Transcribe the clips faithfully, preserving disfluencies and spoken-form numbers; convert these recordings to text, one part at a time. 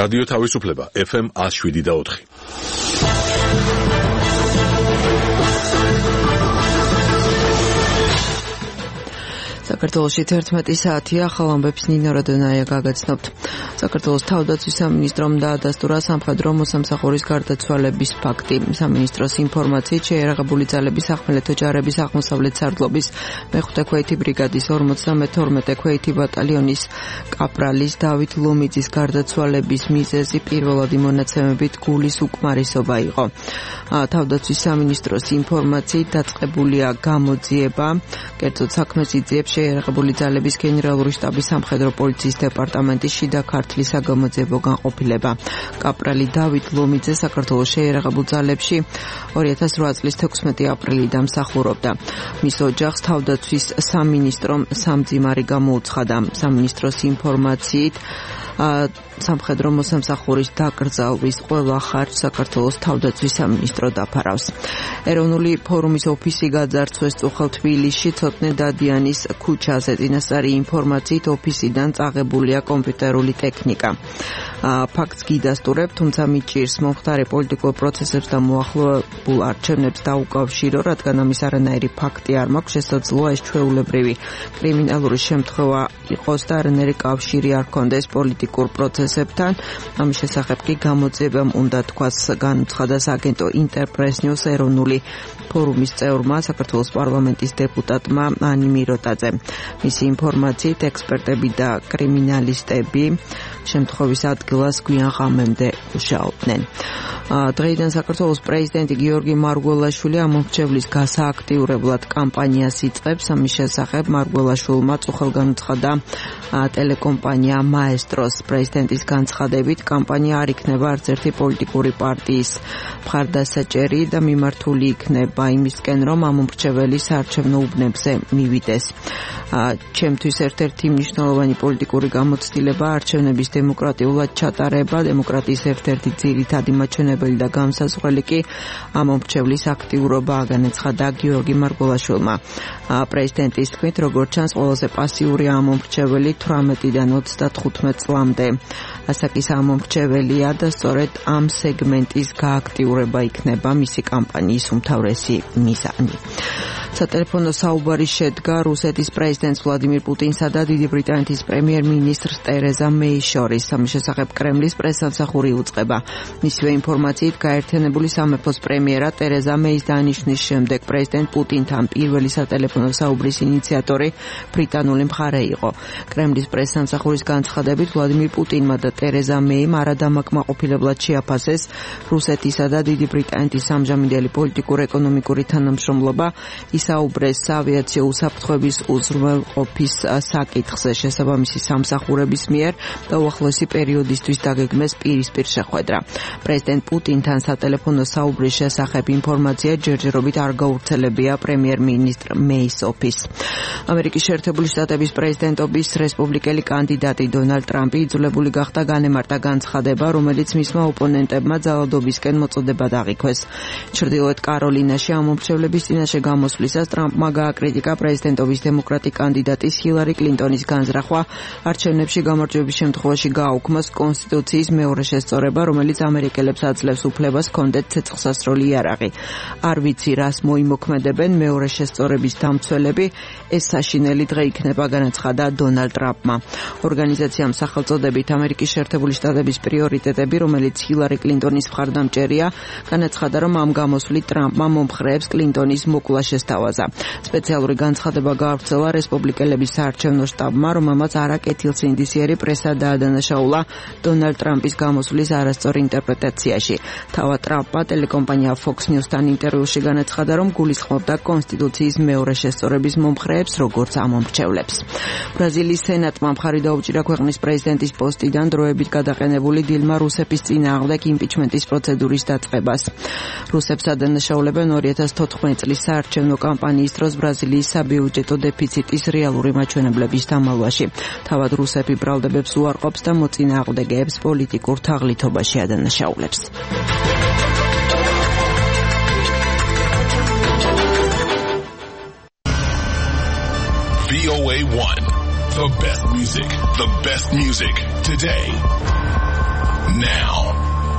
რადიო თავისუფლება ეფ ემ one oh seven და four. საქართველოში თერთმეტი საათია, ახალ ამბებს ნინო როდონაია გაგაცნობთ. საქართველოს თავდაცვის სამინისტრომ დაადასტურა სამხედრო მოსამსახურის გარდაცვალების ფაქტი. სამინისტროს ინფორმაციით შეიარაღებული ძალების სახმელეთო ჯარების აღმოსავლეთ სარდლობის მეხუთე ქვეითი ბრიგადის ორმოცდამეთორმეტე ქვეითი ბატალიონის კაპრალის დავით ლომიძის გარდაცვალების მიზეზი პირველადი მონაცემებით გულის უკმარისობა იყო. თავდაცვის სამინისტროს ინფორმაციით დაწყებულია გამოძიება, კერძოდ საქმეს იძიებს შეიარაღებული ძალების გენერალური შტაბის სამხედრო პოლიციის დეპარტამენტის შიდა ქართლის საგამოძიებო განყოფილება. კაპრალი დავით ლომიძე საქართველოს შეიარაღებულ ძალებში two thousand eight წლის თექვსმეტი აპრილიდან მსახურობდა. მის ოჯახს თავდაცვის სამინისტრომ სამძიმარი გამოუცხადა. სამინისტროს ინფორმაციით სამხედრო მოსამსახურის დაკრძალვის ყველა ხარჯს საქართველოს თავდაცვის სამინისტრო დაფარავს. ეროვნული ფორუმის ოფისი გაძარცვეს წუხელ თბილისში ცოტნე დადიანის ქუჩაზე. წინასწარი ინფორმაციით ოფისიდან წაღებულია კომპიუტერული ტექნიკა. ფაქტს გიდასტურებ, თუმცა მიჭირს მომხდარი პოლიტიკურ პროცესებს და მოახლოებულ არჩევნებს დაუკავშირო, რადგან ამის არანაირი ფაქტი არ მაქვს, შესაძლოა ეს ჩვეულებრივი კრიმინალური შემთხვევა იყოს და არანაირი კავშირი არ ჰქონდეს პოლიტიკურ პროცესებთან. ამის შესახებ კი გამოძიებამ უნდა თქვას, განუცხადა სააგენტო ინტერპრეს ნიუს ეროვნული ფორუმის წევრმა, საქართველოს პარლამენტის დეპუტატმა ანი მიროტაძე. მისი ინფორმაციით ექსპერტები და კრიმინალისტები შემთხვევის ადგილას გვიან ღამემდე მუშაობდნენ. დღეიდან საქართველოს პრეზიდენტი გიორგი მარგველაშვილი ამომრჩევლის გასააქტიურებლად კამპანიას იწყებს. ამის შესახებ მარგველაშვილმა წუხელ განუცხადა ტელეკომპანია მაესტროს. პრეზიდენტის განცხადებით, კამპანია არ იქნება არც ერთი პოლიტიკური პარტიის მხარდასაჭერი და მიმართული იქნება იმისკენ, რომ ამომრჩეველი საარჩევნო უბნებზე მივიდეს. ჩემთვის ერთ-ერთი მნიშვნელოვანი პოლიტიკური გამოცდილება არჩევნების დემოკრატიულად ჩატარება, დემოკრატიის ერთ-ერთი ძირითადი მაჩვენებელი და გამსაზღვრელი კი ამომრჩევლის აქტიურობა, განაცხადა გიორგი მარგველაშვილმა. პრეზიდენტის თქმით, როგორც ჩანს, ყველაზე პასიური ამომრჩეველი თვრამეტიდან ოცდათხუთმეტ წლამდე ასაკის ამომრჩეველია და სწორედ ამ სეგმენტის გააქტიურება იქნება მისი კამპანიის უმთავრესი მიზანი. სატელეფონო საუბარი შედგა რუსეთის პრეზიდენტს ვლადიმირ პუტინსა და დიდი ბრიტანეთის პრემიერ-მინისტრს ტერეზა მეის შორის. ამის შესახებ კრემლის პრესსამსახური უწყება. მისივე ინფორმაციით, გაერთიანებული სამეფოს პრემიერა ტერეზა მეის დანიშვნის შემდეგ პრეზიდენტ პუტინთან პირველი სატელეფონო საუბრის ინიციატორი ბრიტანული მხარე იყო. კრემლის პრესსამსახურის განცხადებით, ვლადიმირ პუტინმა და ტერეზა მეიმ არადამაკმაყოფილებლად შეაფასეს რუსეთისა და დიდი ბრიტანეთის სამჟამინდელი პოლიტიკურ-ეკონომიკური თანამშრომლობა, ისაუბრეს საავიაციო უსაფრთხოების უზრუნველყოფის საკითხზე შესაბამისი სამსახურების მიერ და უახლოესი პერიოდისთვის დაგეგმეს პირისპირ შეხვედრა. პრეზიდენტ პუტინთან სატელეფონო საუბრის შესახებ ინფორმაცია ჯერჯერობით არ გავრცელებია პრემიერ-მინისტრ მეის ოფისს. ამერიკის შეერთებული შტატების პრეზიდენტობის რესპუბლიკელი კანდიდატი დონალდ ტრამპი იძულებული გახდა განემარტა განცხადება, რომელიც მისმა ოპონენტებმა ძალადობისკენ მოწოდება აღიქვეს. ჩრდილოეთ კაროლინაში ამომრჩევლების წინაშე გამოსვლისას ტრამპმა გააკრიტიკა პრეზიდენტობის დემოკრატი კანდიდატის ჰილარი კლინტონის განზრახვა, არჩევნებში გამარჯვების შემთხვევაში გააუქმოს კონსტიტუციის მეორე შესწორება, რომელიც ამერიკელებს აძლევს უფლებას ჰქონდეთ ცეცხლსასროლი იარაღი. არ ვიცი, რას მოიმოქმედებენ მეორე შესწორების დამცველები, ეს საშინელი დღე იქნება, განაცხადა დონალდ ტრამპმა. ორგანიზაციამ სახელწოდებით ამერიკის შეერთებული შტატების პრიორიტეტები, რომელიც ჰილარი კლინტონის მხარდამჭერია, განაცხადა, რომ ამ გამოსვლით ტრამპმა მომხრეებს კლინტონის მოკლა შესთავაზა. სპეციალური განცხადება გაავრცელა რესპუბლიკელების საარჩევნო შტაბმა, რომელმაც არაკეთილსინდისიერი პრესა დაადანაშაულა დონალდ ტრამპის გამოსვლის არასწორ ინტერპრეტაციაში. თავად ტრამპმა ტელეკომპანია Fox News-თან ინტერვიუში განაცხადა, რომ გულისხმობდა კონსტიტუციის მეორე შესწორების მომხრეებს, როგორც ამომრჩევლებს. ბრაზილიის სენატმა მხარი დაუჭირა ქვეყნის პრეზიდენტის პოსტიდან დროებით გადაყენებული დილმა რუსეფის წინააღმდეგ იმპიჩმენტის პროცედურის დაწყებას. რუსებს ადანაშაულებენ two thousand fourteen წლის საარჩევნო კამპანიის დროს ბრაზილიის საბიუჯეტო დეფიციტის რეალური მაჩვენებლების დამალვაში. თავად რუსები ბრალდებებს უარყოფს და მოწინააღმდეგეებს პოლიტიკურ თაღლითობაში ადანაშაულებს. V O A one. The best music. The best music today. now.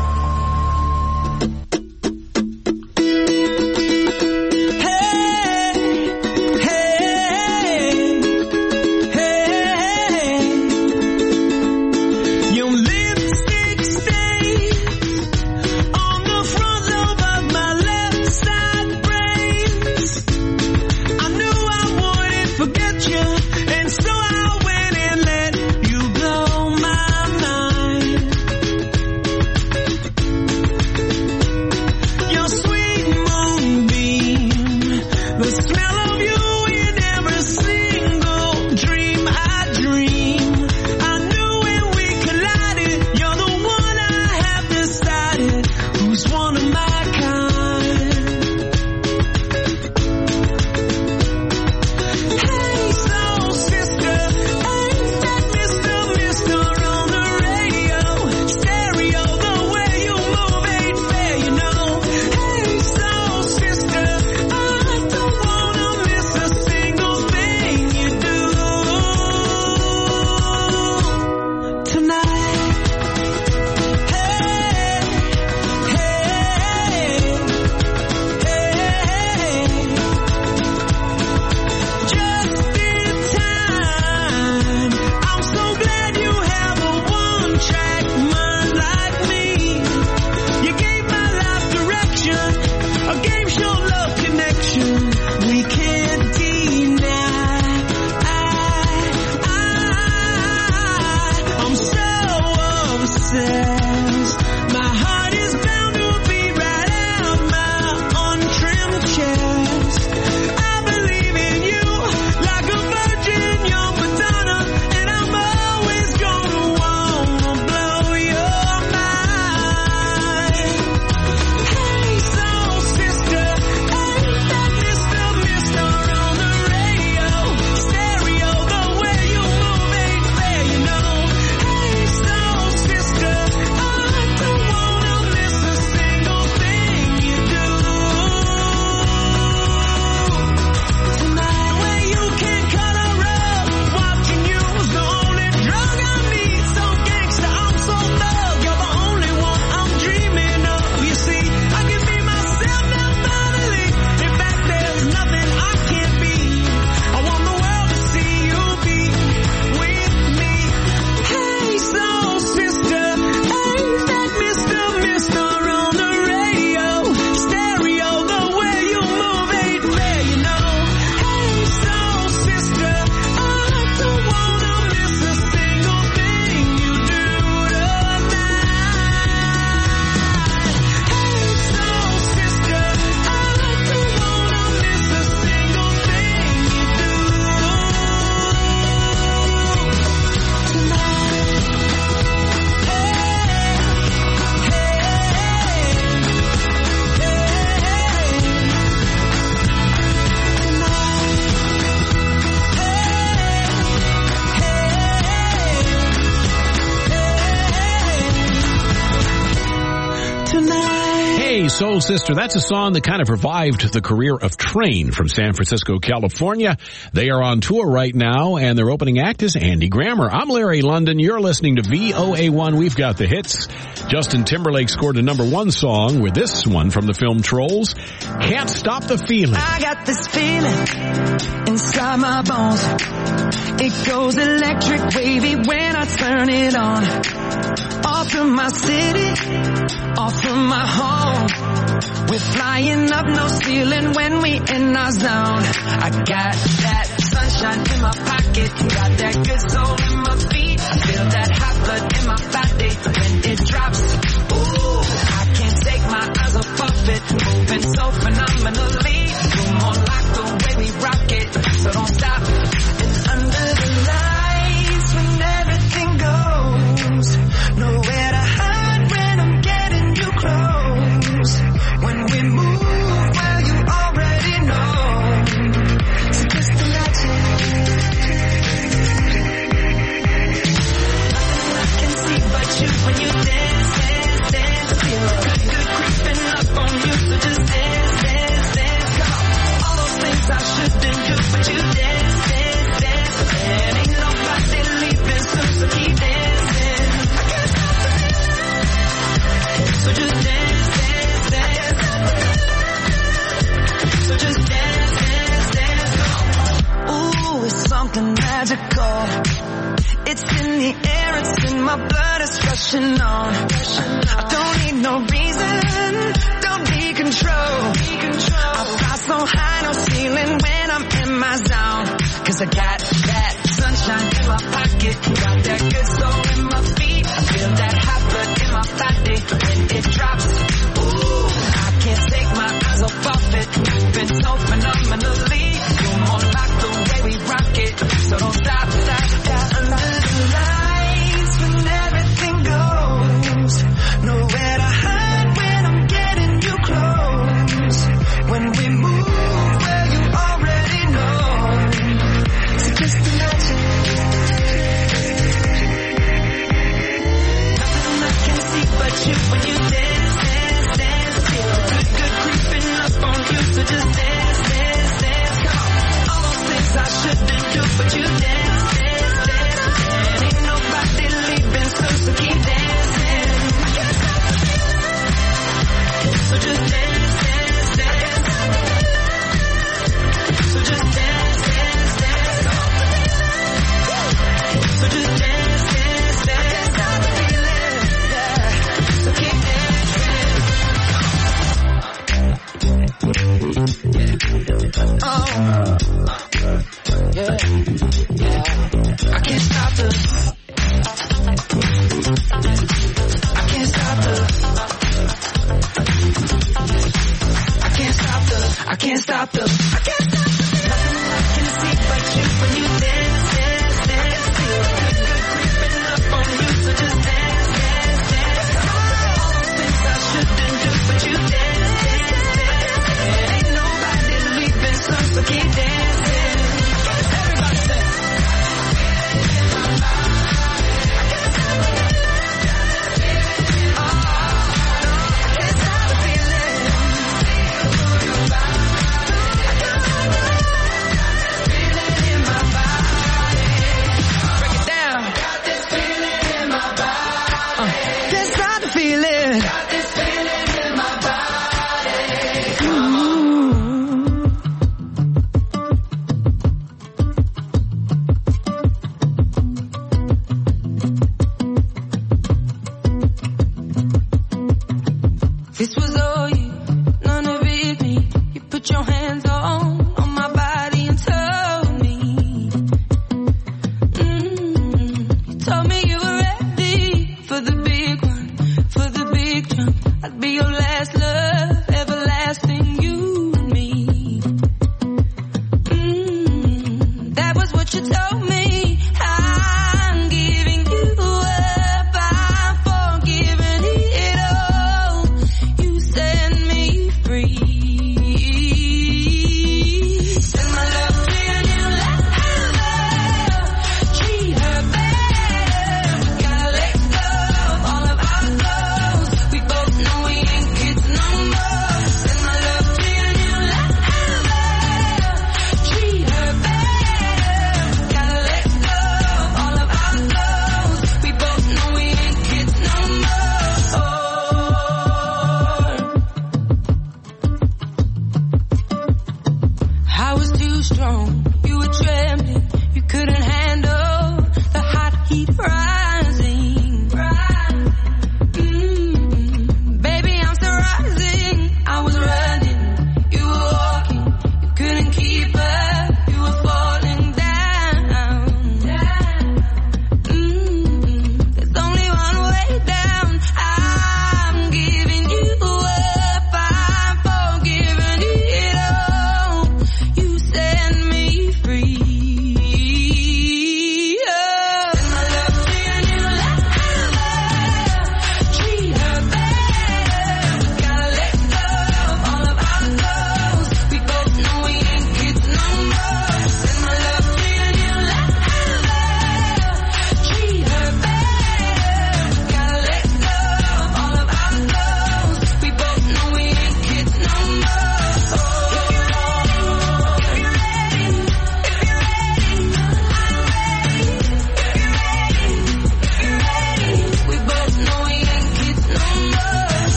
Soul Sister. That's a song that kind of revived the career of Train from San Francisco, California. They are on tour right now, and their opening act is Andy Grammer. I'm Larry London. You're listening to V O A one. We've got the hits. Justin Timberlake scored a number one song with this one from the film Trolls, Can't Stop the Feeling. I got this feeling inside my bones. It goes electric wavy when I turn it on. Off from my city, off from my home. We're flying up, no ceiling when we in our zone. I got that sunshine in my pocket, got that good soul in my feet. I feel that hot blood in my body when it drops. Ooh, I can't take my eyes off of it, moving so phenomenally. You're more like the way we rock it, so don't stop. And under the lights when everything goes, nowhere to hide when I'm getting you close. When we move, well, you already know. So just imagine. Nothing I can see but you when you dance, dance, dance. Feel good creeping up on you, so just dance, dance, dance. Come on. All those magical. It's in the air, it's in my blood, it's rushing on. I don't need no reason, don't need control. I fly so high, no ceiling when I'm in my zone. Cause I got that sunshine in my pocket, got that good soul in my feet. I feel that hot blood in my body when it drops. Ooh, I can't take my eyes off of it. Been so phenomenally. You're more like the way we rock it. So don't stop, stop, stop. Under the lights when everything goes. Nowhere to hide when I'm getting you close. When we move where you already know. So just imagine. Nothing I can see but you when you dance, dance, dance. Feel good, good creeping up on you. So just dance, dance, dance. Come on. All those things I shouldn't do, but you dance, dance, dance. And ain't nobody leaving, so, so keep dancing. I can't stop the feeling. So just dance, dance, dance. So just dance, dance, dance. So just dance, dance, dance. I can't stop the feeling. Yeah. So keep dancing. Oh. Yeah, yeah. I can't stop the. I can't stop the. I can't stop the. I can't stop the. I can't stop the. Nothing I can see but you when you dance, dance, dance. Feel good, good creeping up on you, so just dance, dance, dance. All those things I shouldn't do, but you dance, dance, dance. And ain't nobody leaving, so, so keep dancing. Everybody say.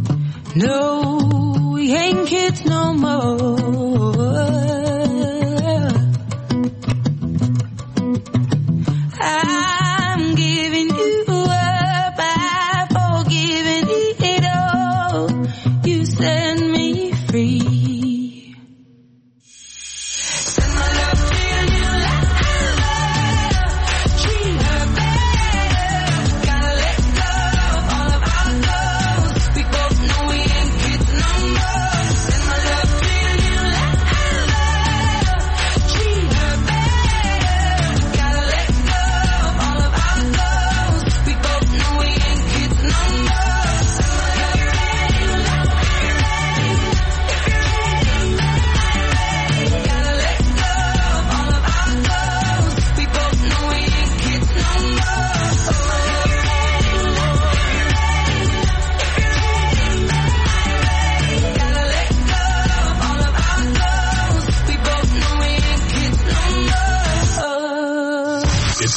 No, we ain't kids no more.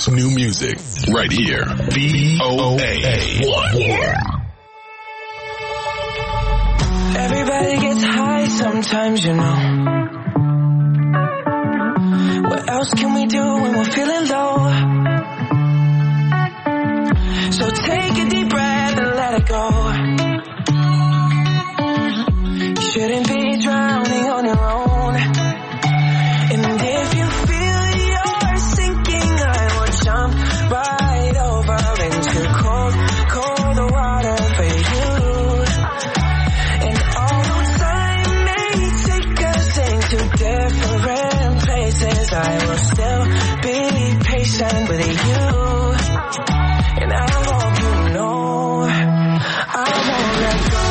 Best new music. Right here. V O A one. Everybody gets high sometimes, you know. What else can we do when we're feeling low? So take a deep breath and let it go. You shouldn't be drowning on your own. And if you feel you're sinking, I will jump right over into cold, cold water for you. And although time may take us into different places, I will still be patient with you. And I hope you know I won't let go.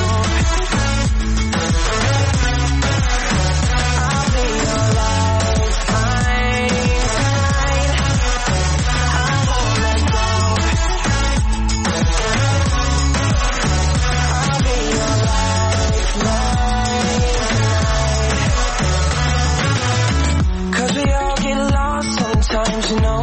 I'll be your lifeline. I won't let go. I'll be your lifeline. 'Cause we all get lost sometimes, you know.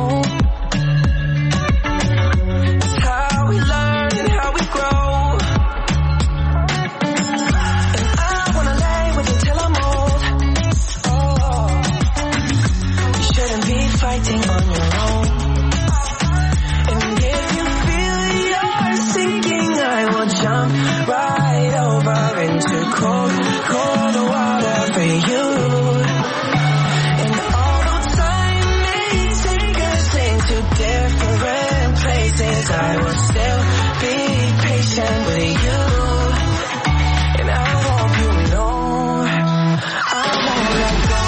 Fighting on your own. And if you feel you're sinking, I will jump right over into cold, cold water for you. And although time may take us into different places, I will still be patient with you. And I hope you know I won't let go.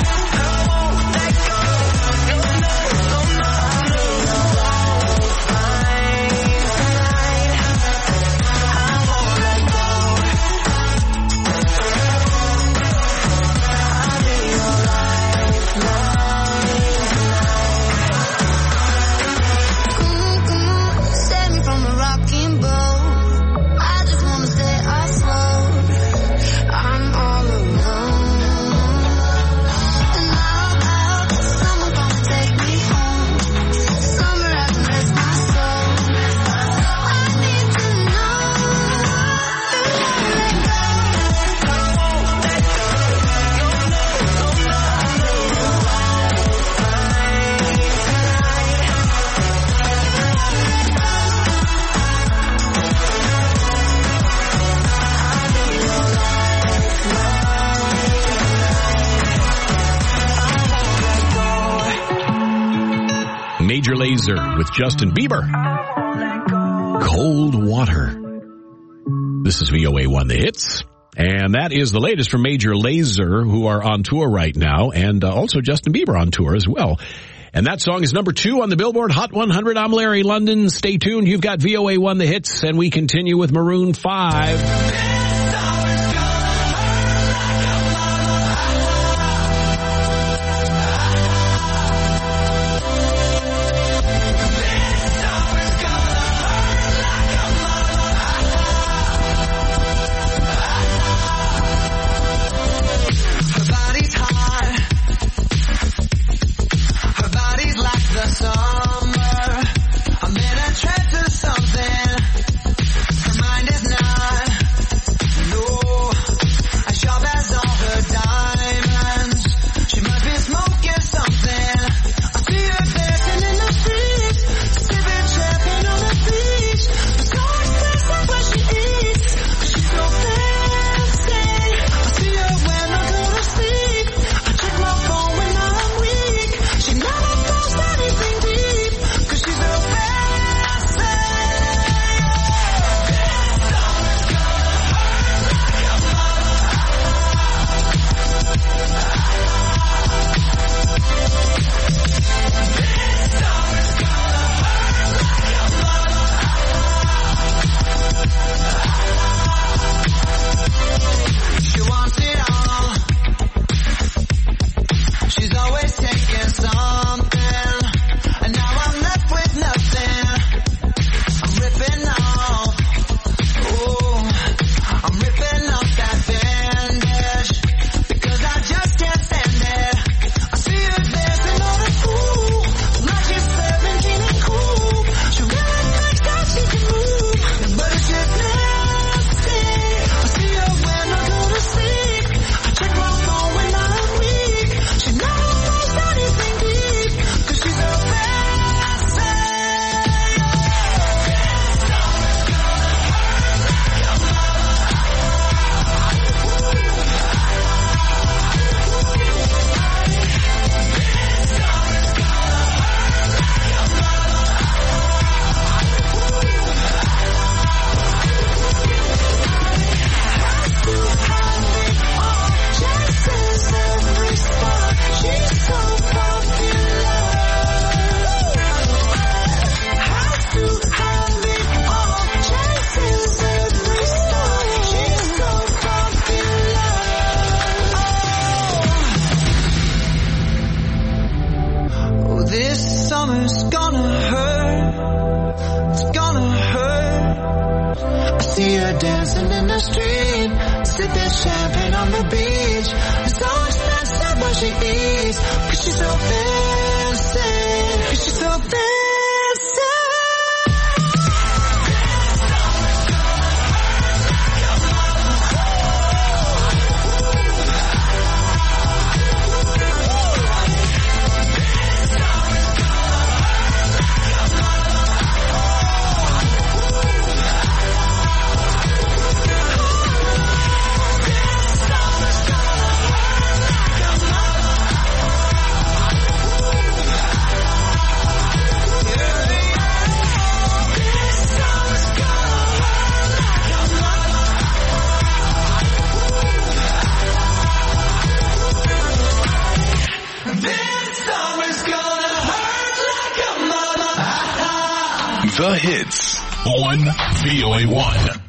Major Lazer with Justin Bieber. Cold Water. This is V O A one, The Hits. And that is the latest from Major Lazer, who are on tour right now, and uh, also Justin Bieber on tour as well. And that song is number two on the Billboard Hot one hundred. I'm Larry London. Stay tuned. You've got V O A one, The Hits, and we continue with Maroon five. Summer, I'm in a trance or something. Her mind is not summer's gonna hurt. It's gonna hurt. I see her dancing in the street, sipping champagne on the beach. It's so expensive what she eats, cause she's so fancy, cause she's so fancy. The hits on V O A one.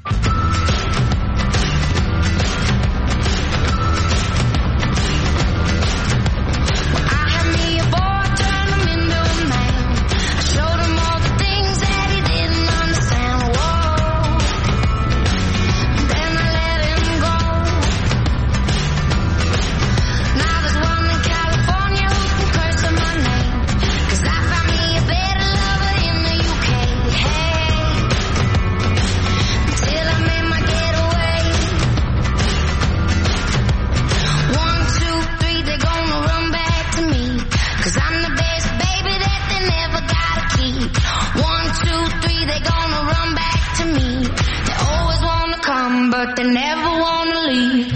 But they never wanna leave.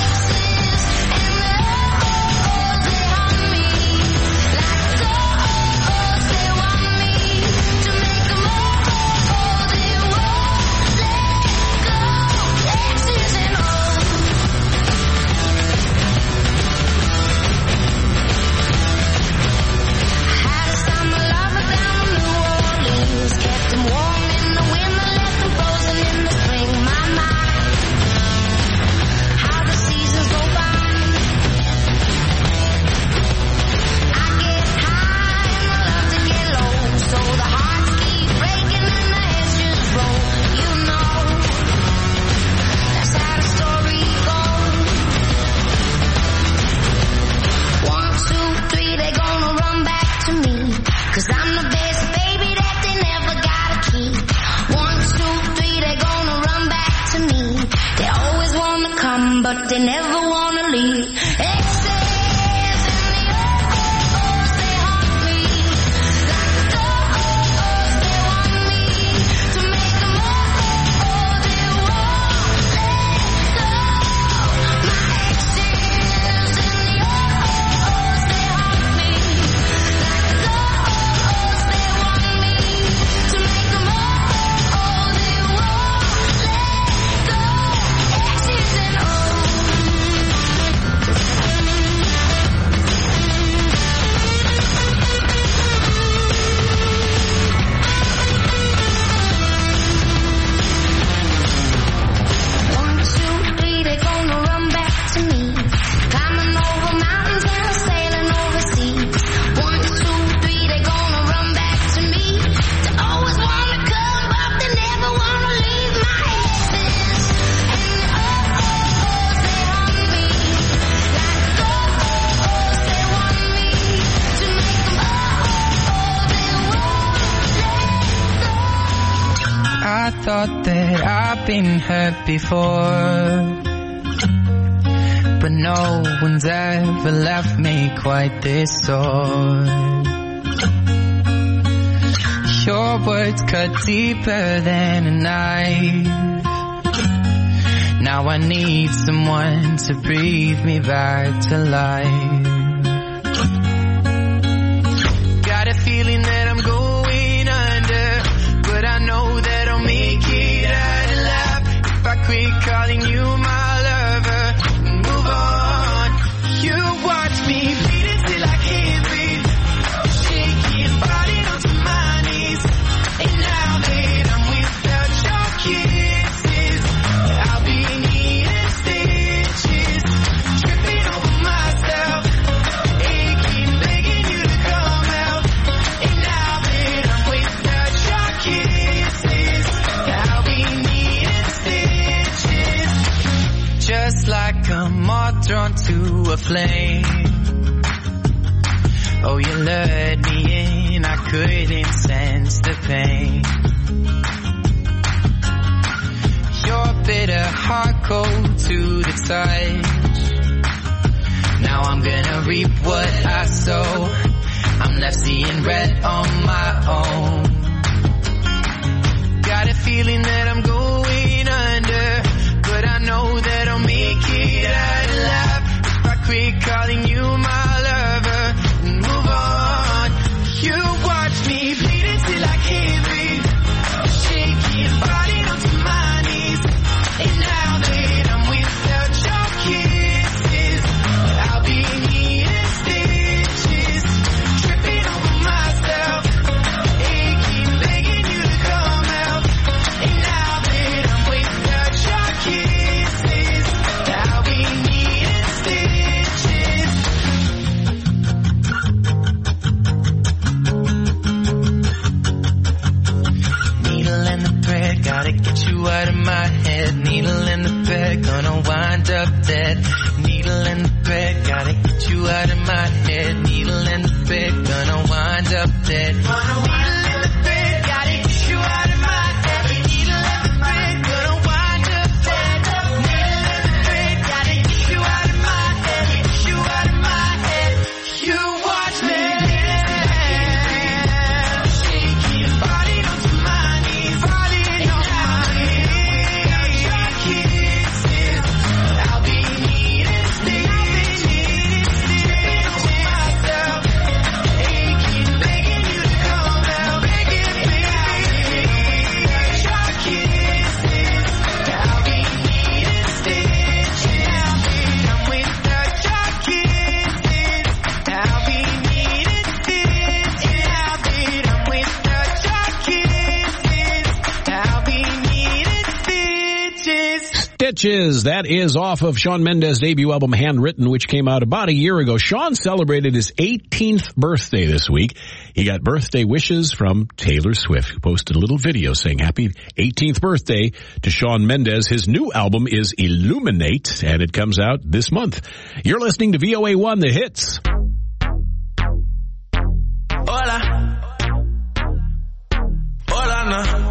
Cause I'm the best baby that they never gotta keep. One, two, three, they're gonna run back to me. They always wanna come, but they never wanna leave. Excess in the oh-ohs, they haunt me. Like the oh-ohs, they want me to make them oh-oh, they won't let go. My excess in the oh-ohs, they haunt me. Like the I thought that I've been hurt before, but no one's ever left me quite this sore. Your words cut deeper than a knife. Now I need someone to breathe me back to life. Got a feeling that I'm going under, but I know that I'll make it out alive if I quit calling you my lover and move on. You watch me bleed till I can't breathe, shaking, falling onto my knees. And now that I'm without your kisses, I'll be needing stitches, tripping over myself. a flame. Oh, you lured me in, I couldn't sense the pain. Your bitter heart cold to the touch. Now I'm gonna reap what I sow. I'm left seeing red on my own. Got a feeling that I'm going under, but I know that I'll make it out alive if I quit calling you my lover and move on. You watch me bleeding till I can't breathe, shaking, falling onto my knees. And now that I'm without your kisses, I'll be needing stitches, tripping over myself, aching, begging you to come out. And now that I'm without your kisses, I'll be needing stitches. Needle and the thread, gotta get you out of my head. Needle in the thread, gonna wind up dead. Needle in the thread, gotta get you out of my head. Needle in the thread, gonna wind up dead. Needle in the thread, gotta get you out of my head. Needle in the thread, gonna wind up dead. Needle in the thread, gotta get you out of my head. Get you out of my head. You watch me shaking, falling onto my knees, falling on my knees. Kisses, I'll be needing stitches, tripping over myself, aching, begging you to come out, begging, begging. Your kisses, I'll be needing stitches. I'm without your kisses, I'll be needing stitches. I'm without your kisses, I'll be needing stitches. Stitches. That is off of Shawn Mendes' debut album, Handwritten, which came out about a year ago. Shawn celebrated his eighteenth birthday this week. He got birthday wishes from Taylor Swift, who posted a little video saying happy eighteenth birthday to Shawn Mendes. His new album is Illuminate, and it comes out this month. You're listening to V O A one, The Hits. Hola. Hola, no.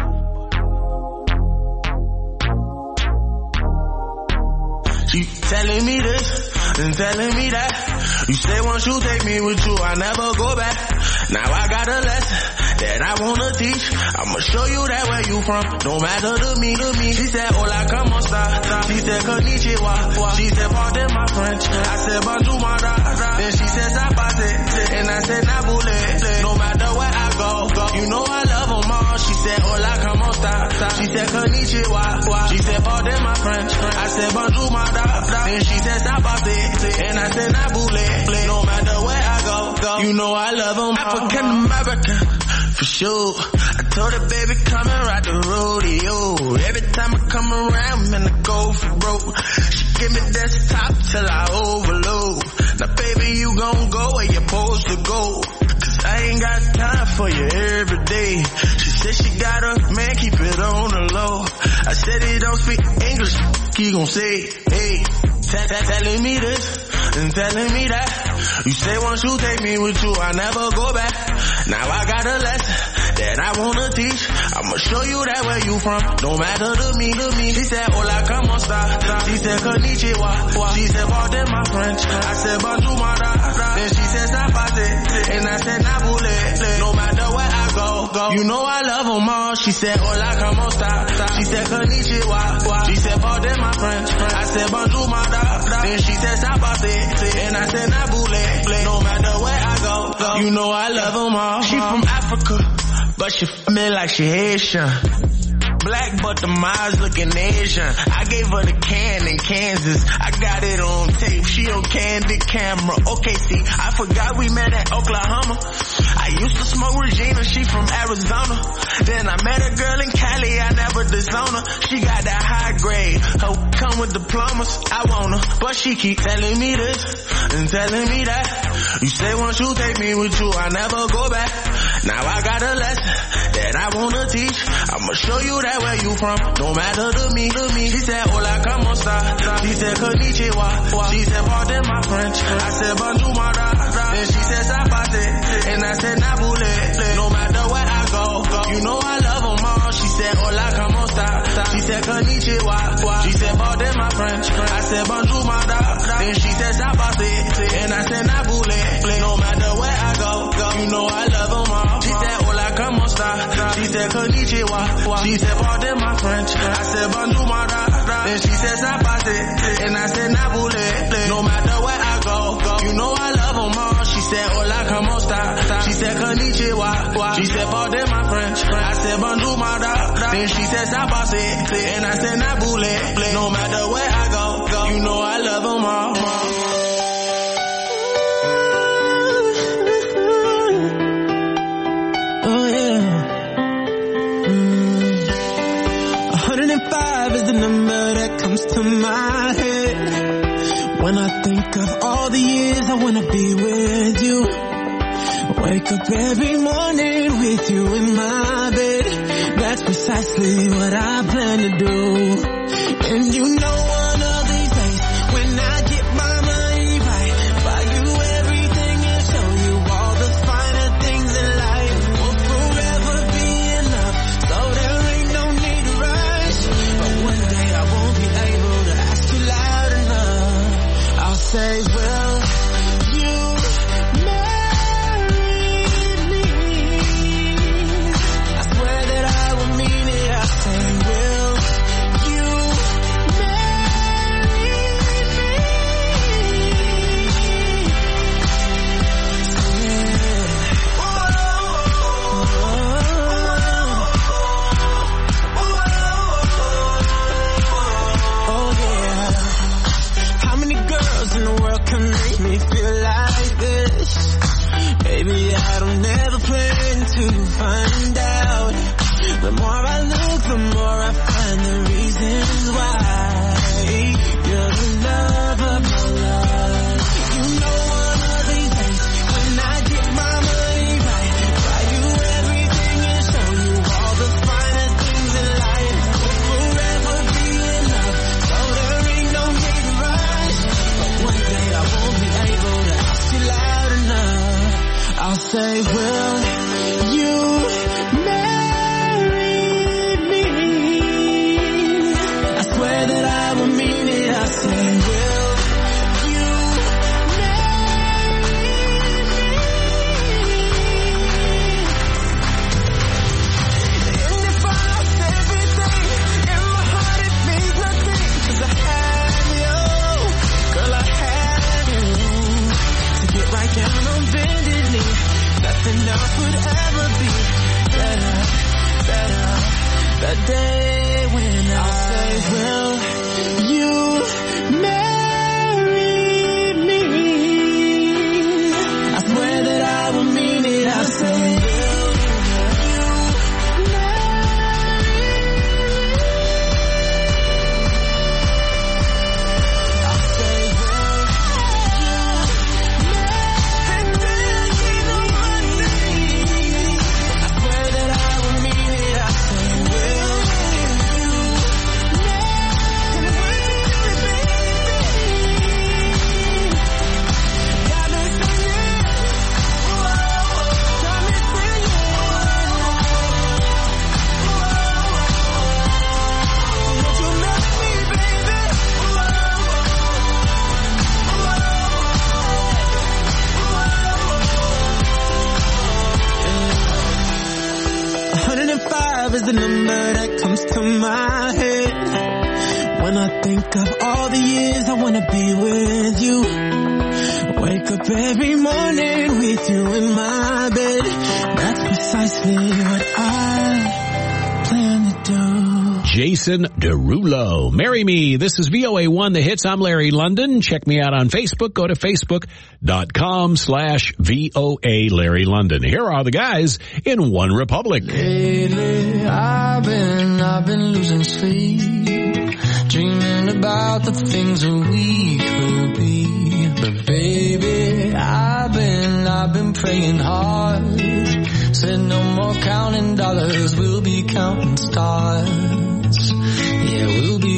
She telling me this and telling me that. You say once you take me with you, I never go back. Now I got a lesson that I wanna teach. I'ma show you that where you from. No matter to me, to me. She said, hola, como esta? She said, konnichiwa. She said, pardon my French. I said, bonjour, my da. Then she said, zapate. And I said, nabule. No matter where I go, go. You know I love them all. She said, hola, como esta? She said, konnichiwa. She said, pardon my French. I said, bonjour, my da. Then she said, zapate. And I said, nabule. No matter where I go, go. You know I love them all. African American, for sure. I told her, baby, come and ride the rodeo. Every time I come around, man, I go for broke. She give me desktop till I overload. Now, baby, you gon' go where you're supposed to go. Cause I ain't got time for you every day. She said she got a man, keep it on the low. I said he don't speak English, he gon' say, hey. Telling me this and telling me that. You say once you take me with you, I never go back. Now I got a lesson that I wanna teach. I'ma show you that where you from. No matter to me, to me. She said, hola, como esta? She said, konnichiwa. She said, pardon my French. I said, bonjour, my da. Then she said, zapate. And I said, nabule. No matter where I go, go. You know I love them all. She said, hola, como esta? She said, konnichiwa. She said, pardon my French. I said, bonjour, my da. Then she said, zapate. And I said, nabule. No matter where I go, go. You know I love them all. She from Africa, but she f*** me like she Haitian. Black, but the eyes looking Asian. I gave her the can in Kansas. I got it on tape. She on candid camera. Okay, see, I forgot we met at Oklahoma. I used to smoke Regina. She from Arizona. Then I met a girl in Cali. I never disown her. She got that high grade. Her come with diplomas. I want her, but she keep telling me this and telling me that. You say once you take me with you, I never go back. Now I got a lesson that I wanna teach. I'ma show you that said, where you from? No matter to me, to me. She said, hola, como esta? She said, konnichiwa. She said, pardon my French. I said, bonjour, my da. Then she said, zapate. And I said, nabule. No matter where I go, you know I love them all. She said, hola, como esta? She said, konnichiwa. She said, pardon my French. I said, bonjour, my da. Then she said, zapate. And I said, nabule. No matter where I go, you know I love them all. She said, hola, como esta? She said, konnichiwa. She said, pardon my French. I said, bonjour, my da. Then she said, zapate. And I said, nabule. No matter where I go, you know I love them all. She said, hola, como esta? She said, konnichiwa. She said, pardon my French. I said, bonjour, my da. Then she said, zapate. And I said, nabule. No matter where I go, you know I love them all. Oh yeah. Mm. one hundred five is the number that comes to my head when I think of all the years I wanna be with you. Wake up every morning with you in my bed. That's precisely what I plan to do. And you know one of these days when I get my money right, buy you everything and show you all the finer things in life. Will forever be enough, so there ain't no need to rush. But one day I won't be able to ask you loud enough. I'll say, well, I don't never plan to find out. The more I look, the more I find the reasons why. You're the love of my life. You know one of these days when I get my money right, buy you everything and show you all the finer things in life. Will forever be enough, so there ain't no need to rush. But one day I won't be able to ask you loud enough. I'll say, will you marry me? I swear that I will mean it. I say, will you marry me? And if I lost everything, in my heart it means nothing. 'Cause I have you, girl, I have you. To get right down on bended knee. Nothing else would ever be better, better. That day when I'll say, will you marry me? I swear that I will mean it. I say, will you marry me? I'll say, will you marry me? Is the number that comes to my head when I think of all the years I wanna be with you. Wake up every morning with you in my bed. That's precisely what I plan to do. Jason Derulo, Marry Me. This is V O A one, The Hits. I'm Larry London. Check me out on Facebook. Go to facebook.com slash VOA Larry London. Here are the guys in One Republic. Lately, I've been, I've been losing sleep, dreaming about the things that we could be. But baby, I've been, I've been praying hard. Said no more counting dollars, we'll be counting stars.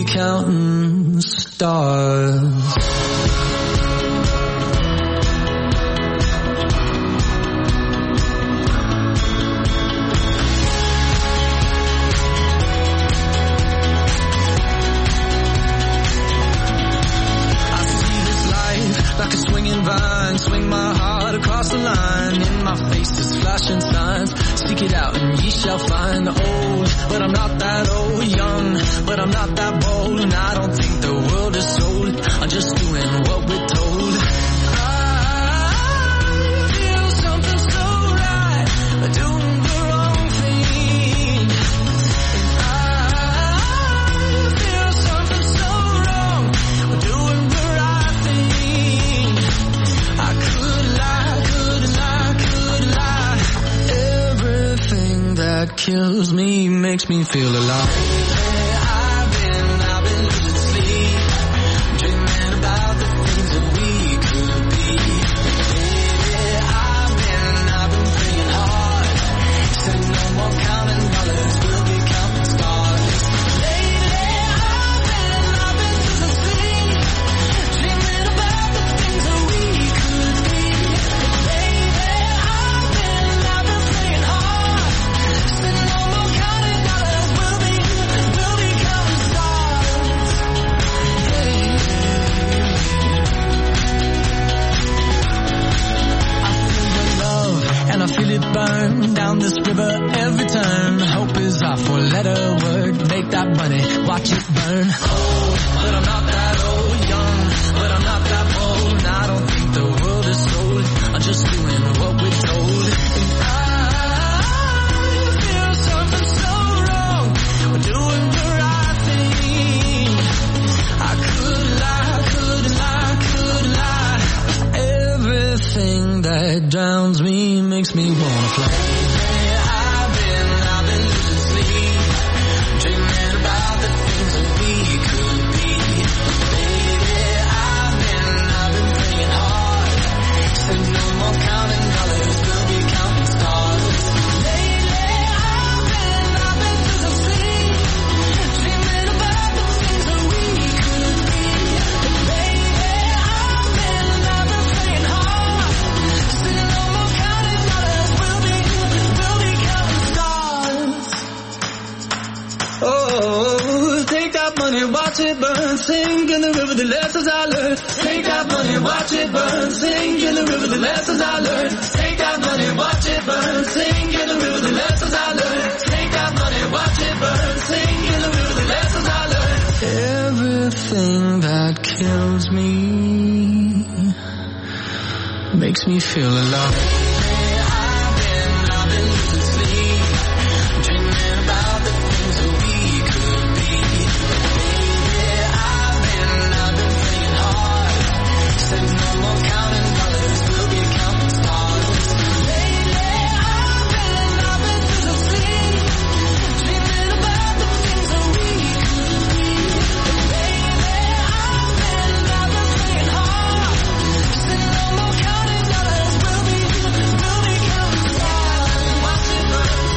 counting stars. Like a swinging vine, swing my heart across the line. In my face is flashing signs. Seek it out and ye shall find. Old, but I'm not that old. Young, but I'm not that bold. And I don't think the world is sold. I'm just doing what we're told. I feel something so right, doing the wrong thing. And I feel something so wrong, doing the right thing. I could lie, could lie, could lie. Everything that kills me makes me feel alive. I've been, I've been losing sleep, dreaming about the things that we could be. Baby, I've been, I've been praying hard. Said no more counting dollars, we'll be counting stars. Lately, I've been, I've been losing sleep, dreaming about the things that we could be. Baby, I've been, I've been praying hard. Said no more counting dollars, we'll be, we'll be counting stars. Hey. I feel the love and I feel it burn down this river every turn. Hope is our four-letter word. Make that money, watch it burn. Old, but I'm not that old. Young, but I'm not that bold. And I don't think the world is sold. I'm just doing what we're told. And I feel something so wrong. We're doing the right thing. I could lie, could lie, could lie. Everything that drowns me makes me wanna fly. I've been, I've been losing sleep, dreaming about the things that we could be. Baby, I've been, I've been praying hard. Said no more counting dollars, we'll be counting stars. Lately, I've been, I've been losing sleep, dreaming about the things that we could be. Baby, I've been, I've been praying hard. Said no more counting dollars, we'll be, we'll be counting stars. Oh, take that money, watch it burn, sing in the river the lessons I learned. Take that money, watch it burn, sing in the river the lessons I learned. Take that money, watch it burn, sing in the river the lessons I learned. Take that money, watch it burn, sing in the river the lessons I learned. Everything that kills me makes me feel alive. I've been, I've been losing sleep, dreaming about the things that we could be. Baby, I've been, I've been praying hard. Said no more counting dollars, we'll be counting stars. Lately, I've been, I've been losing sleep, dreaming about the things that we could be. Baby, I've been, I've been praying hard. Said no more counting dollars, we'll be, we'll be counting stars. Watch it burn.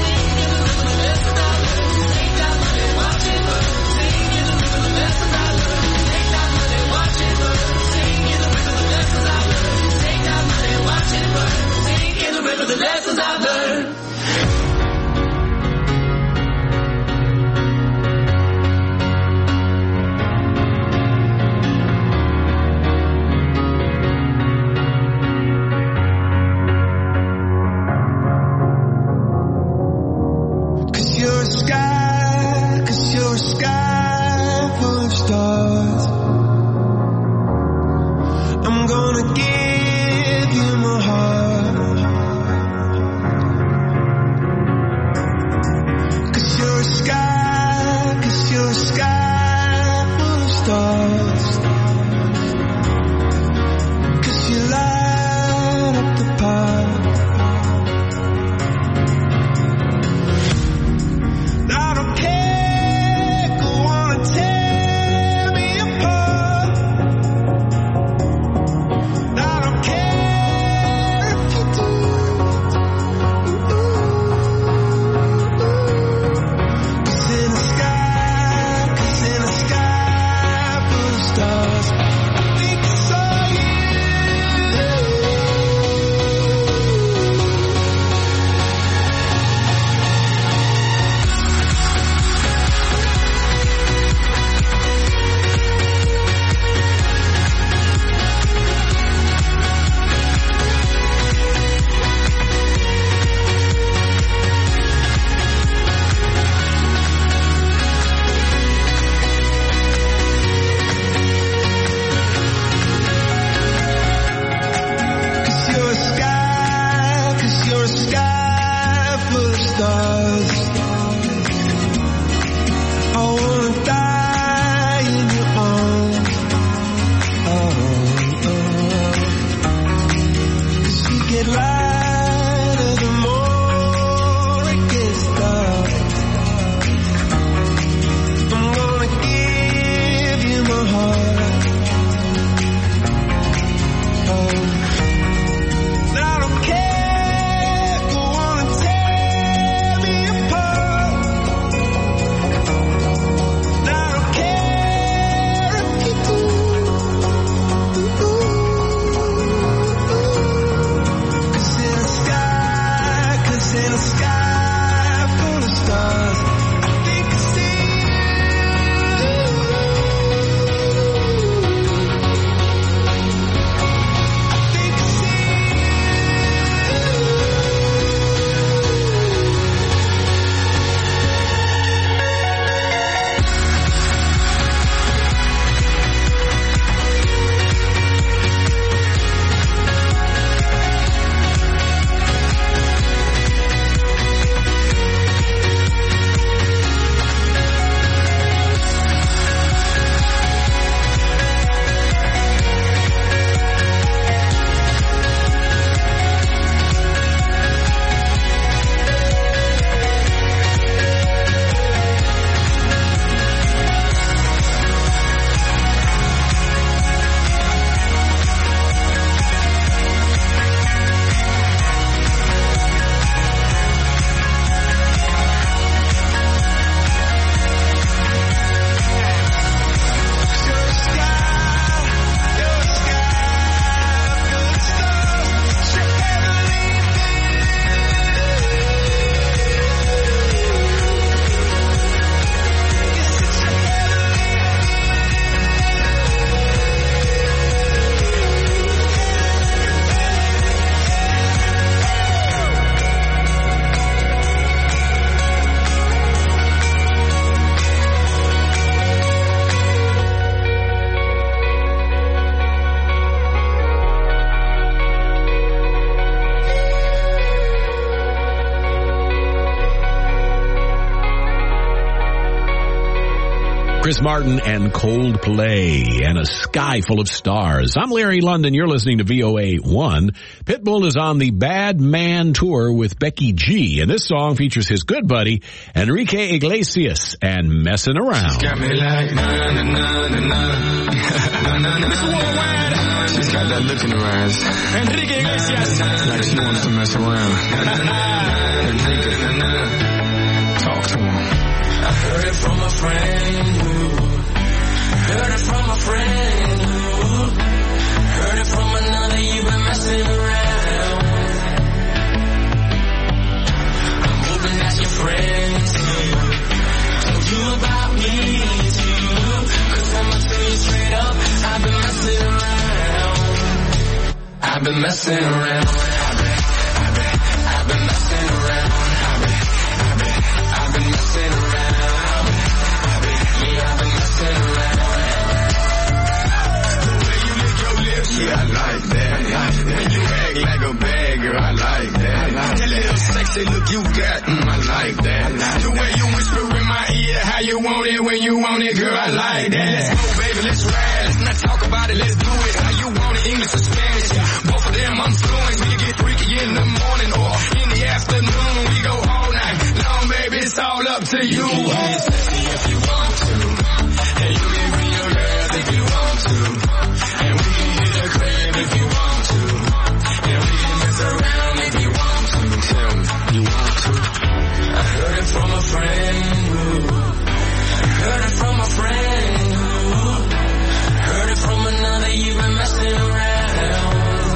get lighter the more it gets dark. I'm gonna give you my heart. Oh. I don't care if you wanna tear me apart. I don't care if you do. Cause in the sky, cause in the sky full of stars, I think I see Chris Martin and Coldplay and A Sky Full of Stars. I'm Larry London. You're listening to V O A one. Pitbull is on the Bad Man Tour with Becky G, and this song features his good buddy, Enrique Iglesias, and Messin' Around. She's got me like, na, na, na, na, na. Na, na, na, na. She's got that look in her eyes. Enrique Iglesias. Like she wants to mess around. Enrique, talk to him. I heard it from a friend who heard it from a friend who heard it from another. You've been messing around. I'm hoping that's your friend too. Told you about me too. Cause I'ma tell you straight up, I've been messing around. I've been messing around. I've been, I've been, I've been messing around. I've been, I've been, I've been messing around. Yeah, I like that. When you act like a bad girl, I like that. That little sexy look you got, mm, I like that. The way you whisper in my ear, how you want it when you want it, girl, I like that. Let's go, baby, let's ride. Let's not talk about it, let's do it. How you want it, English or Spanish? Both of them I'm fluent. We can get freaky in the morning or in the afternoon. We go all night long, baby, it's all up to you. You can get sexy if you want to, and you can bring your girls if you want to. And we can hit the crib if you want to. And we can mess around if you want to. Tell me, you want to? I heard it from a friend who heard it from a friend who heard it from another. You've been messing around.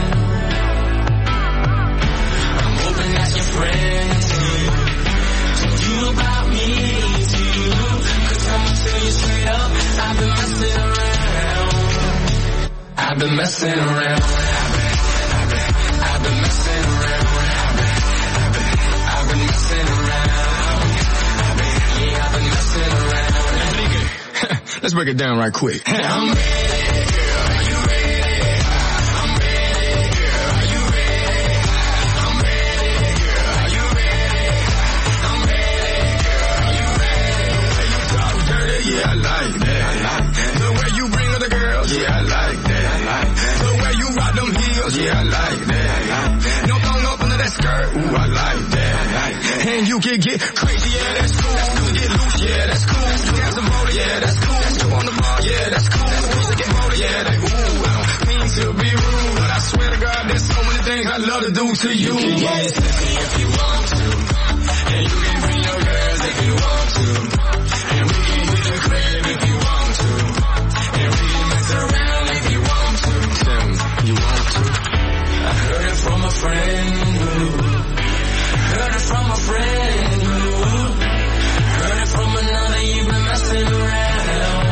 I'm hoping that's your friend too. Told you about me too. Cause I'ma tell you straight up, I've been messing around. I've been messing around. I've been, I've been, I've been messing around. I've been, I've been, I've been messing around. I've been, yeah, I've been messing around. Let's break it down right quick. I'm ready, girl, are you ready? I'm ready, girl, are you ready? I'm ready, girl, are you ready? I'm ready, girl, are you ready? The way you talk dirty, yeah, I like that. I like that. The way you bring other girls, yeah, I like that. I like that. The way you rock them heels. girls, yeah, I like that. No thong up under that skirt, ooh, I like that. And you can get crazy, yeah, that's cool. That's cool. Get loose, yeah, that's cool. You got some motor, yeah, that's cool. You on the bar, yeah, that's cool. That's to get motor, yeah, like, ooh, I don't mean to be rude, but I swear to God, there's so many things I love to do to you. You can get sexy if you want to, and you can bring your girls if you want to, and we can hit the crib if you want to, and we can mess around if you want to. Tell me, you want to? I heard it from a friend who, heard it from a friend who, heard it from another, you've been messing around.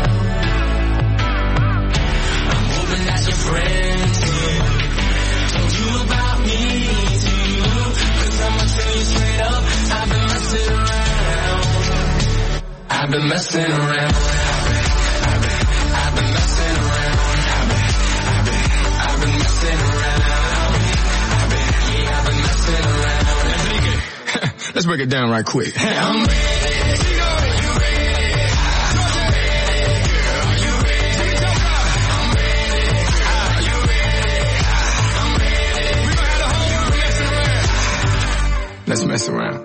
I'm hoping that's your friend too. Told you about me too, cause I'ma tell you straight up, I've been messing around. I've been messing around. I've been, I've been messing around. I've been, I've been, I've been messing around. I've been, yeah, I've been messing around. Let's break it down right quick. Hey, I'm ready to go. You ready? Georgia ready? Girl, are you ready? Take it I'm ready. Are you ready? I'm ready. We gon' have the whole world messing around. Let's mess around.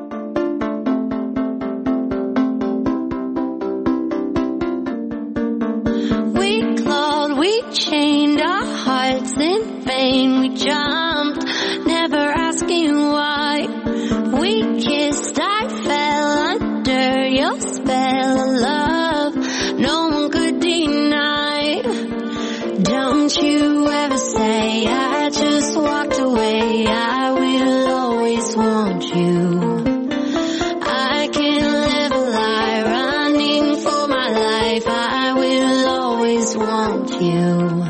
We clawed, we chained our hearts in vain. We jumped, never asking why. We kissed, I fell under your spell of love. No one could deny. Don't you ever say I just walked away. I will always want you. I can't live a lie, running for my life. I will always want you.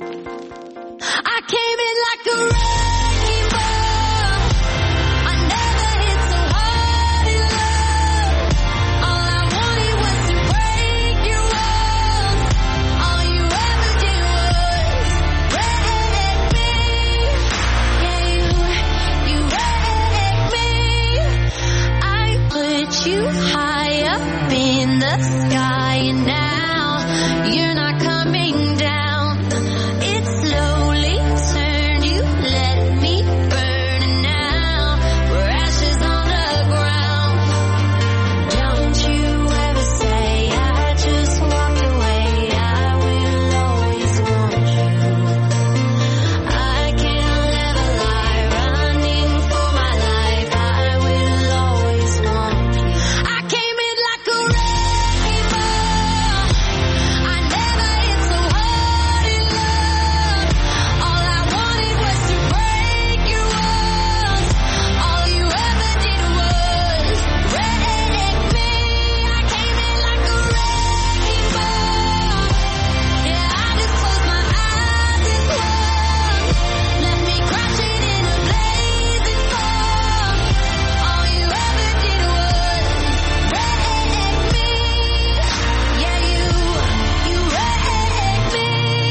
I came in like a rainbow. I never hit so hard in love. All I wanted was to break your walls. All you ever did was wreck me. Yeah, you, you wrecked me. I put you high up in the sky, and now you're not coming down. It slowly turned, you let me burn, and now we're ashes on the ground. Don't you ever say I just walked away. I will always want you. I can't live a lie, running for my life. I will always want you. I came in like a rainbow. I never hit so hard in love. All I wanted was to break your walls. All you ever did was wreck me. I came in like a rainbow. Yeah, I just closed my eyes and swung. Let me crash it in a blazing song. All you ever did was wreck me. Yeah, you, you wrecked me.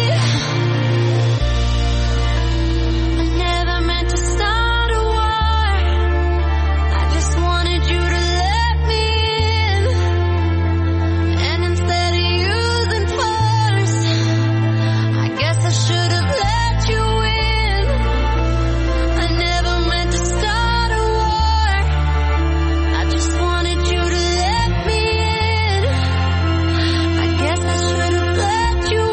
I never meant to start a war. I just wanted you to let me in. And instead of using force, I guess I should have let you in. I never meant to start a war. I just wanted you to let me in. I guess I should have let you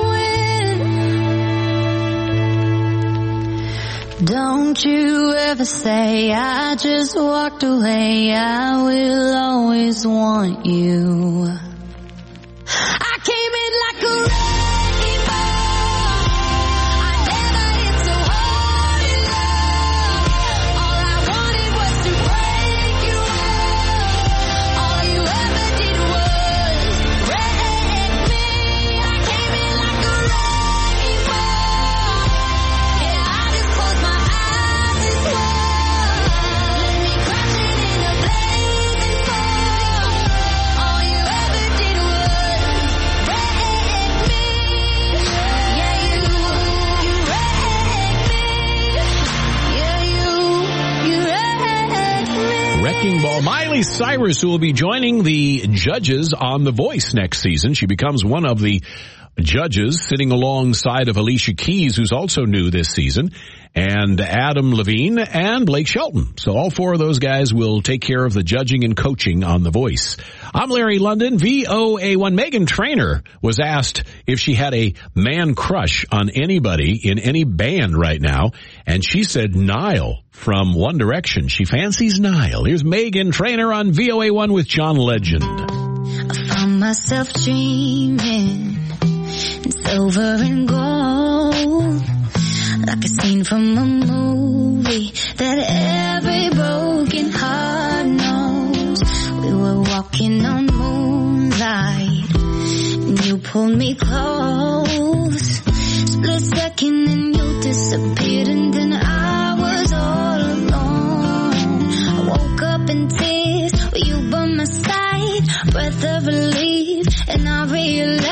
in. Don't you ever say I just walked away. I will always want you. I came in like a rainbow. I never hit so hard in love. All I wanted was to break your walls. All you ever did was wreck me. I came in like a rainbow. Yeah, I just closed my eyes and swung. Let me crash it in a blazing song. All you ever did was wreck me. Yeah, you, you wrecked me. Yeah, you, you wrecked me. Wrecking Ball. Miley Cyrus, who will be joining the judges on The Voice next season. She becomes one of the judges sitting alongside of Alicia Keys, who's also new this season, and Adam Levine and Blake Shelton. So all four of those guys will take care of the judging and coaching on The Voice. I'm Larry London, V O A one. Meghan Trainor was asked if she had a man crush on anybody in any band right now, and she said Niall from One Direction. She fancies Niall. Here's Meghan Trainor on V O A one with John Legend. I found myself dreaming in silver and gold, like a scene from a movie that every broken heart knows. We were walking on moonlight, and you pulled me close. Split second and you disappeared, and then I was all alone. I woke up in tears with you by my side, breath of relief, and I realized,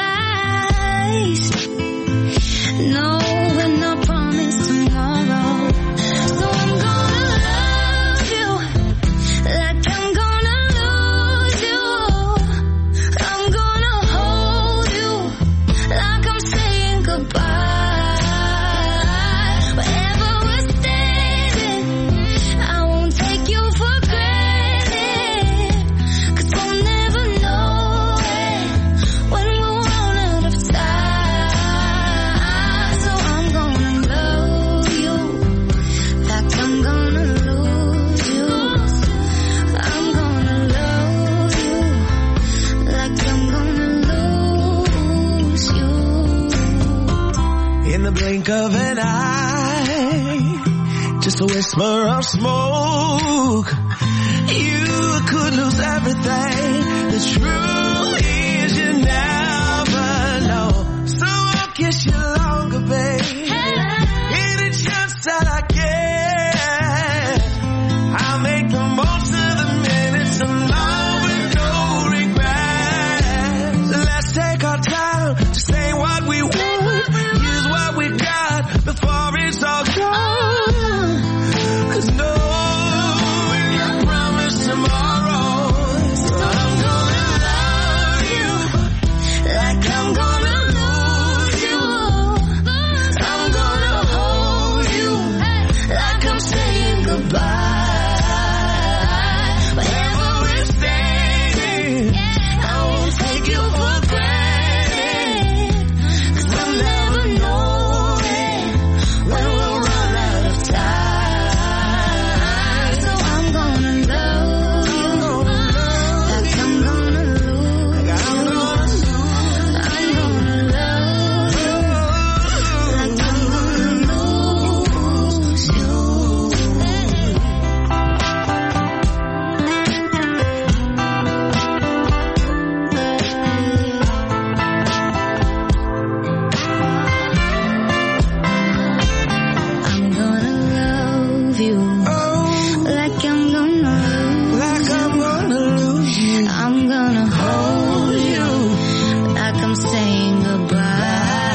no, we're not promised tomorrow. So I'm gonna love you like I'm gonna lose you. I'm gonna hold you like I'm saying goodbye. Wherever we're standing, I won't take you for granted, 'cause we'll never know it when we'll run out of time. So I'm gonna love you like I'm gonna lose you. I'm gonna love you like I'm gonna lose you. In the blink of an eye, just a whisper of smoke, you could lose everything. The truth is you never know. So I'll kiss you longer, babe. Any chance that I get, I'll make the most of the minutes alone with no regrets. Let's take our time to say what we want, use what we got before it's all gone. 'Cause no, we're not promised tomorrow. So I'm gonna love you like I'm gonna lose you. I'm gonna hold you like I'm saying goodbye. Wherever we're standing, I won't take you for granted, 'cause we'll never know it when we'll run out of time. So I'm gonna love you like I'm gonna lose you. I'm gonna love you like I'm gonna lose you. I'm gonna love you like I'm gonna lose like I'm gonna lose you. I'm gonna hold you like I'm saying goodbye.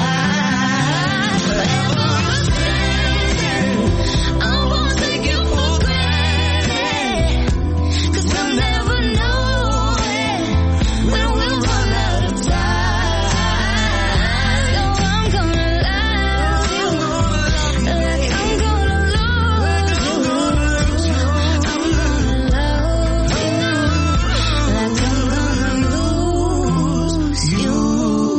Wherever we're standing, I won't take you for granted, 'cause we'll never know it when we'll run out of time. So I'm gonna love you like I'm gonna lose you. I'm gonna love you like I'm gonna lose you.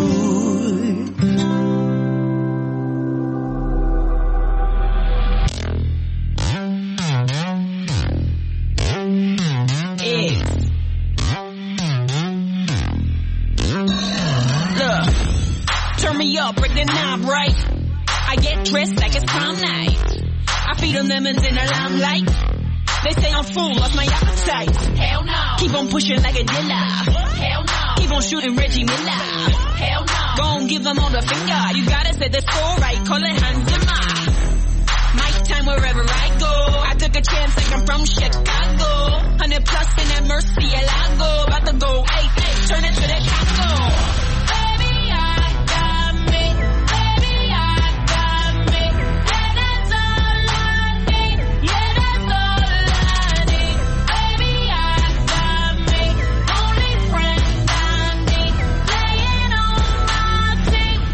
Look, turn me up, break the knob right. I get dressed like it's prom night. I feed on lemons in the limelight. They say I'm full, lost my appetite. Hell no. Keep on pushing like a dealer. Hell no. Keep on shooting Reggie Miller. Hell no. Gon' give them all the finger. You gotta say the score right, call it Hans Zimmer. My time wherever I go. I took a chance like I'm from Chicago. Hundred plus in that Mercy Alago. About to go, hey, hey, turn it to the Congo. Baby, I got me. Baby, I got me. Yeah, that's all I need. Yeah, that's all I need. Baby, I got me. Only friend I need. Laying on my team.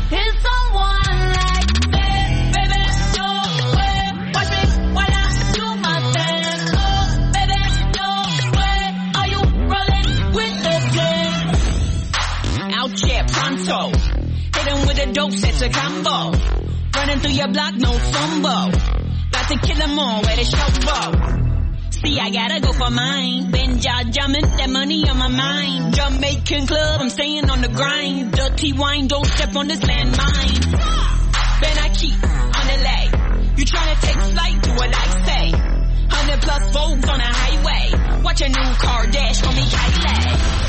a combo. Running through your block, no fumble. About to kill them all where they show. See, I gotta go for mine. Been jaw jumping, that money on my mind. Jamaican club, I'm staying on the grind. Dirty wine, don't step on this landmine. Ben I keep on the lay. You tryna take flight, do what I say. Hundred plus Vogues on the highway. Watch a new car dash for me, Kylie.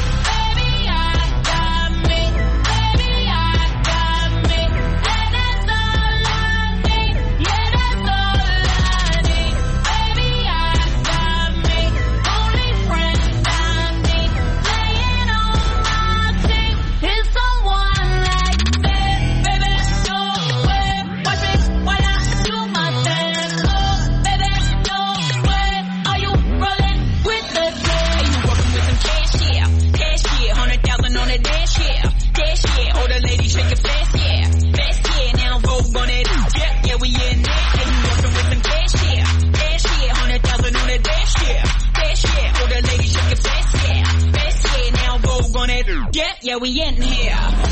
Yeah, we in here.